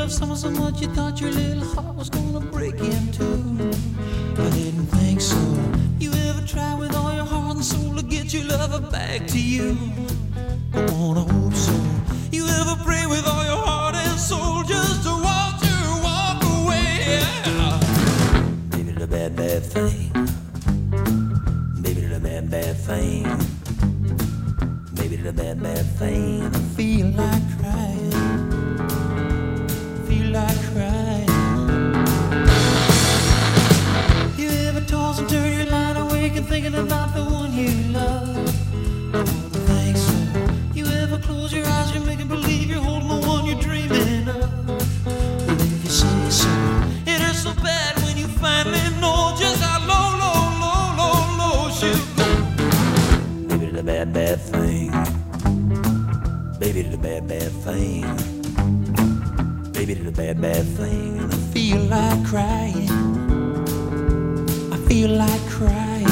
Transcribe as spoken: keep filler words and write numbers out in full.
love someone so much you thought your little heart was gonna break in two. I didn't think so. You ever try with all your heart and soul to get your lover back to you? I wanna hope so. You ever pray with all your heart and soul just to watch her walk away? Yeah. Baby, the bad, bad thing. Baby, the bad, bad thing. Baby, the bad, bad thing. I feel like crying. Feel like crying. You ever toss and turn your line awake and thinking about the one you love? I wouldn't think so. You ever close your eyes and make believe you're holding the one you're dreaming of? Well, if you say so, it hurts so bad when you finally know just how low, low, low, low, low she'll go. Baby, the bad, bad thing. Baby, the bad, bad thing. Baby, the bad, bad thing. And I feel like crying. I feel like crying.